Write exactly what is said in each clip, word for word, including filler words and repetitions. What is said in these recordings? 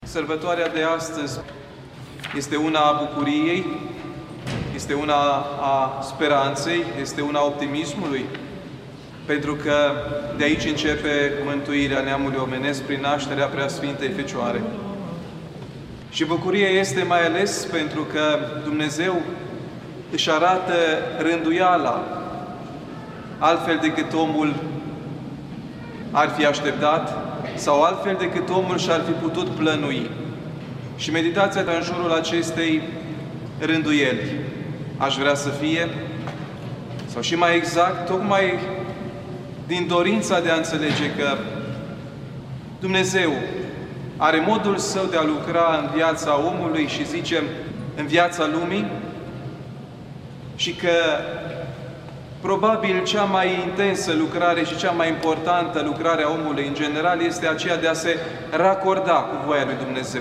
Sărbătoarea de astăzi este una a bucuriei, este una a speranței, este una a optimismului, pentru că de aici începe mântuirea neamului omenesc prin nașterea Preasfintei Fecioare. Și bucuria este mai ales pentru că Dumnezeu își arată rânduiala, altfel decât omul ar fi așteptat sau altfel decât omul și-ar fi putut plănui. Și meditația în jurul acestei rânduieli aș vrea să fie, sau și mai exact, tocmai din dorința de a înțelege că Dumnezeu are modul Său de a lucra în viața omului și, zicem, în viața lumii, și că probabil cea mai intensă lucrare și cea mai importantă lucrare a omului în general este aceea de a se racorda cu voia lui Dumnezeu.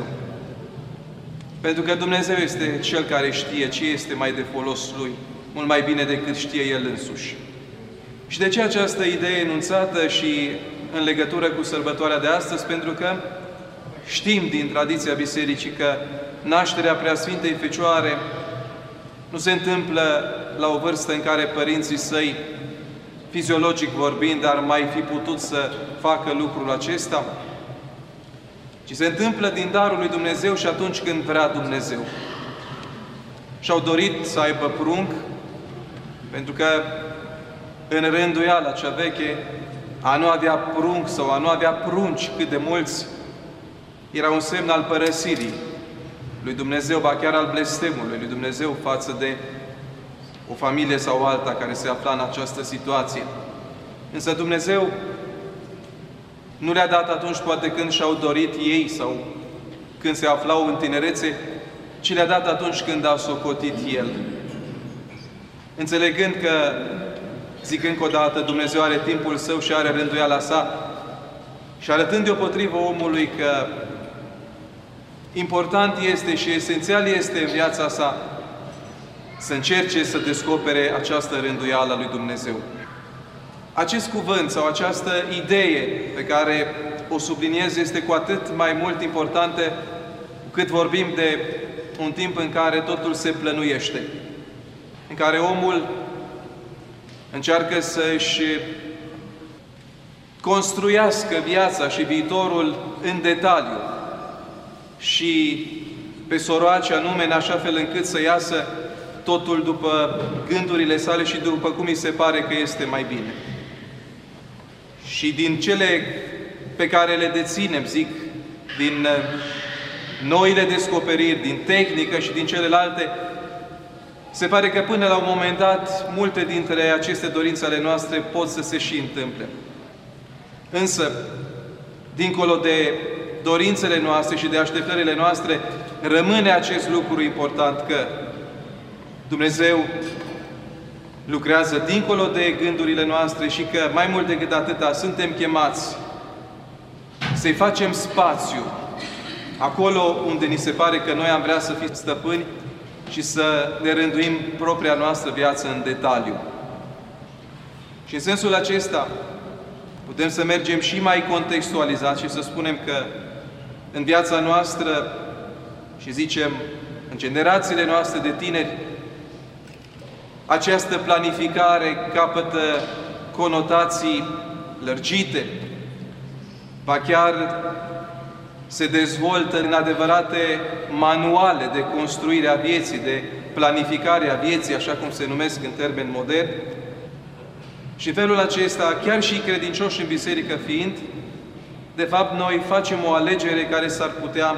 Pentru că Dumnezeu este Cel care știe ce este mai de folos Lui, mult mai bine decât știe El însuși. Și de ce această idee enunțată și în legătură cu sărbătoarea de astăzi? Pentru că știm din tradiția Bisericii că nașterea Preasfintei Fecioare nu se întâmplă la o vârstă în care părinții săi, fiziologic vorbind, ar mai fi putut să facă lucrul acesta, ci se întâmplă din darul lui Dumnezeu și atunci când vrea Dumnezeu. Și-au dorit să aibă prunc, pentru că în rânduiala cea veche, a nu avea prunc sau a nu avea prunci cât de mulți, era un semn al părăsirii lui Dumnezeu, ba chiar al blestemului lui Dumnezeu față de o familie sau alta care se afla în această situație. Însă Dumnezeu nu le-a dat atunci poate când și-au dorit ei sau când se aflau în tinerețe, ci le-a dat atunci când a socotit El. Înțelegând că, zic încă o dată, Dumnezeu are timpul Său și are rânduiala Sa, și arătând deopotrivă omului că important este și esențial este în viața sa să încerce să descopere această rânduială a lui Dumnezeu. Acest cuvânt sau această idee pe care o subliniez este cu atât mai mult importantă cât vorbim de un timp în care totul se plănuiește, în care omul încearcă să-și construiască viața și viitorul în detaliu și pe soroace anume, în așa fel încât să iasă totul după gândurile sale și după cum îi se pare că este mai bine. Și din cele pe care le deținem, zic, din noile descoperiri, din tehnică și din celelalte, se pare că până la un moment dat, multe dintre aceste dorințe ale noastre pot să se și întâmple. Însă, dincolo de dorințele noastre și de așteptările noastre, rămâne acest lucru important, că Dumnezeu lucrează dincolo de gândurile noastre și că, mai mult decât atâta, suntem chemați să-i facem spațiu acolo unde ni se pare că noi am vrea să fim stăpâni și să ne rânduim propria noastră viață în detaliu. Și în sensul acesta putem să mergem și mai contextualizat și să spunem că în viața noastră și zicem în generațiile noastre de tineri, această planificare capătă conotații lărgite, ba chiar se dezvoltă în adevărate manuale de construire a vieții, de planificare a vieții, așa cum se numesc în termeni moderni. Și în felul acesta, chiar și credincioși în biserică fiind, de fapt, noi facem o alegere care s-ar putea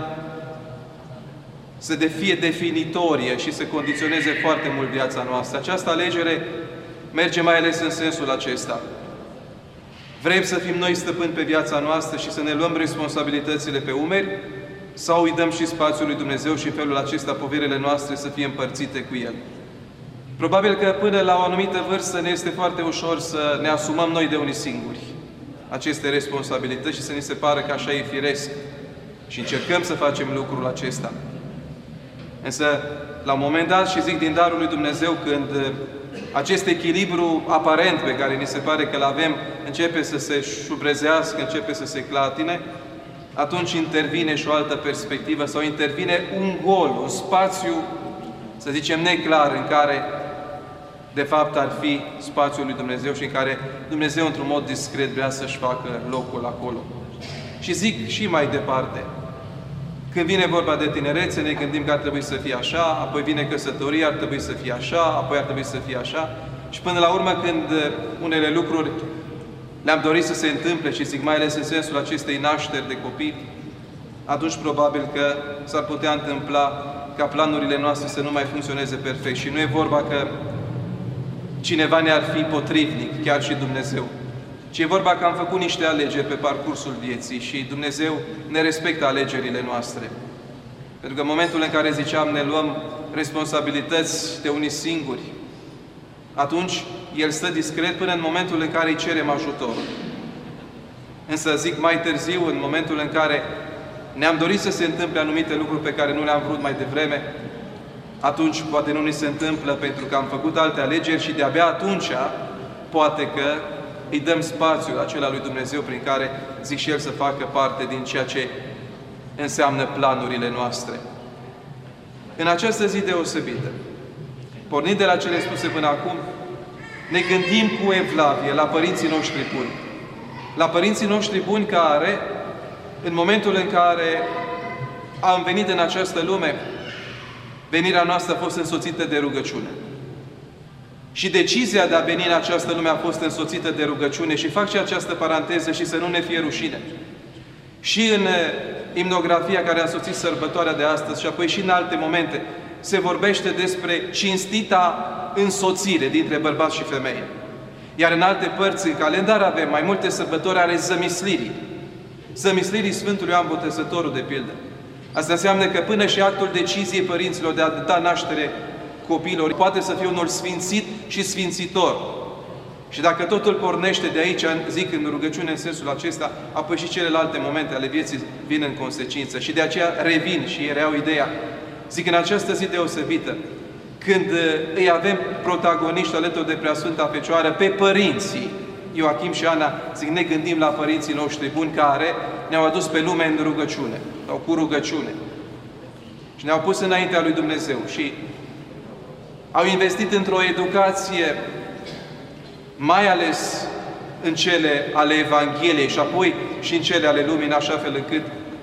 să fie definitorie și să condiționeze foarte mult viața noastră. Această alegere merge mai ales în sensul acesta. Vrem să fim noi stăpâni pe viața noastră și să ne luăm responsabilitățile pe umeri, sau îi dăm și spațiul lui Dumnezeu și în felul acesta poverile noastre să fie împărțite cu El? Probabil că până la o anumită vârstă ne este foarte ușor să ne asumăm noi de unii singuri aceste responsabilități și să ni se pară că așa e firesc. Și încercăm să facem lucrul acesta. Însă, la un moment dat, și zic din darul lui Dumnezeu, când acest echilibru aparent pe care ni se pare că îl avem începe să se șubrezească, începe să se clatine, atunci intervine și o altă perspectivă sau intervine un gol, un spațiu, să zicem, neclar, în care de fapt ar fi spațiul lui Dumnezeu și în care Dumnezeu într-un mod discret vrea să-și facă locul acolo. Și zic și mai departe, când vine vorba de tinerețe, ne gândim că ar trebui să fie așa, apoi vine căsătoria, ar trebui să fie așa, apoi ar trebui să fie așa. Și până la urmă, când unele lucruri le-am dorit să se întâmple, și zic mai ales în sensul acestei nașteri de copii, atunci probabil că s-ar putea întâmpla ca planurile noastre să nu mai funcționeze perfect. Și nu e vorba că cineva ne-ar fi potrivnic, chiar și Dumnezeu. Ci e vorba că am făcut niște alegeri pe parcursul vieții și Dumnezeu ne respectă alegerile noastre. Pentru că în momentul în care ziceam ne luăm responsabilități de unii singuri, atunci El stă discret până în momentul în care îi cerem ajutor. Însă zic mai târziu, în momentul în care ne-am dorit să se întâmple anumite lucruri pe care nu le-am vrut mai devreme, atunci poate nu ni se întâmplă pentru că am făcut alte alegeri și de-abia atunci poate că îi dăm spațiul acela lui Dumnezeu prin care, zic și El, să facă parte din ceea ce înseamnă planurile noastre. În această zi deosebită, pornind de la cele spuse până acum, ne gândim cu evlavie la părinții noștri buni. La părinții noștri buni care, în momentul în care am venit în această lume, venirea noastră a fost însoțită de rugăciune. Și decizia de a veni în această lume a fost însoțită de rugăciune. Și fac și această paranteză și să nu ne fie rușine. Și în imnografia care a însoțit sărbătoarea de astăzi și apoi și în alte momente, se vorbește despre cinstita însoțire dintre bărbați și femei. Iar în alte părți, în calendar, avem mai multe sărbători ale zămislirii. Zămislirii Sfântului Ioan Botezătorul, de pildă. Asta înseamnă că până și actul deciziei părinților de a da naștere copiilor poate să fie unul sfințit și sfințitor. Și dacă totul pornește de aici, zic în rugăciune în sensul acesta, apoi și celelalte momente ale vieții vin în consecință. Și de aceea revin și ei reau ideea. Zic, în această zi deosebită, când îi avem protagoniști alături de Preasfânta Fecioară, pe părinții Ioachim și Ana, zic, ne gândim la părinții noștri buni care ne-au adus pe lume în rugăciune, sau cu rugăciune. Și ne-au pus înaintea lui Dumnezeu și au investit într-o educație, mai ales în cele ale Evangheliei și apoi și în cele ale lumii, în așa fel încât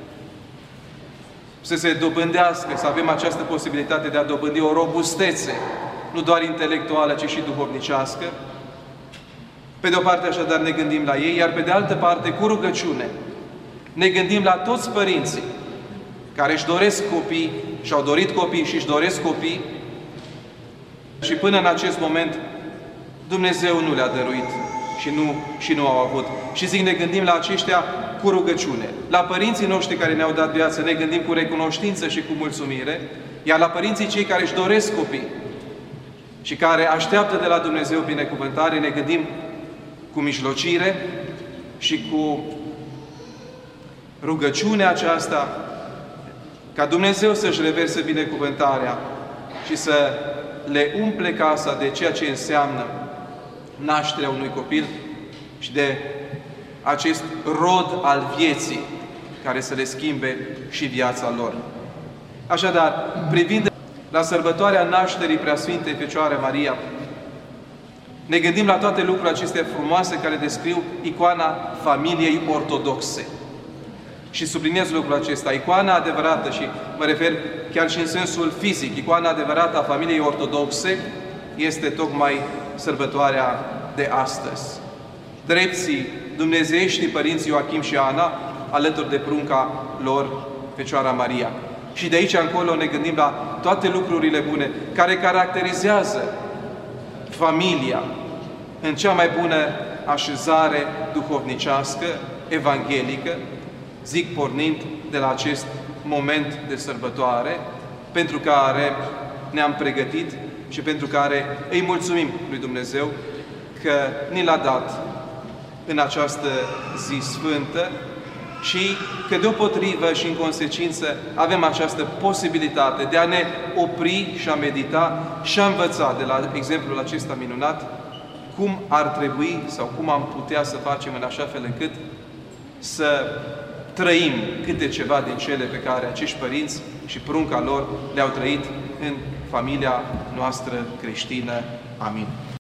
să se dobândească, să avem această posibilitate de a dobândi o robustețe, nu doar intelectuală, ci și duhovnicească. Pe de o parte, așadar, ne gândim la ei, iar pe de altă parte, cu rugăciune, ne gândim la toți părinții care își doresc copii, și-au dorit copii și își doresc copii, și până în acest moment Dumnezeu nu le-a dăruit și nu, și nu au avut. Și zic, ne gândim la aceștia cu rugăciune. La părinții noștri care ne-au dat viață ne gândim cu recunoștință și cu mulțumire, iar la părinții cei care își doresc copii și care așteaptă de la Dumnezeu binecuvântare, ne gândim cu mijlocire și cu rugăciunea aceasta ca Dumnezeu să-și reverse binecuvântarea și să le umple casa de ceea ce înseamnă nașterea unui copil și de acest rod al vieții care să le schimbe și viața lor. Așadar, privind la sărbătoarea nașterii Preasfintei Fecioare Maria, ne gândim la toate lucrurile acestea frumoase care descriu icoana familiei ortodoxe. Și subliniez lucrul acesta. Icoana adevărată, și mă refer chiar și în sensul fizic, icoana adevărată a familiei ortodoxe este tocmai sărbătoarea de astăzi. Drepții dumnezeieștii părinții Ioachim și Ana, alături de prunca lor, Fecioara Maria. Și de aici încolo ne gândim la toate lucrurile bune care caracterizează familia în cea mai bună așezare duhovnicească, evanghelică, zic pornind de la acest moment de sărbătoare, pentru care ne-am pregătit și pentru care îi mulțumim lui Dumnezeu că ni l-a dat în această zi sfântă și că deopotrivă și în consecință avem această posibilitate de a ne opri și a medita și a învăța de la exemplul acesta minunat cum ar trebui sau cum am putea să facem în așa fel încât să trăim câte ceva din cele pe care acești părinți și prunca lor le-au trăit în familia noastră creștină. Amin.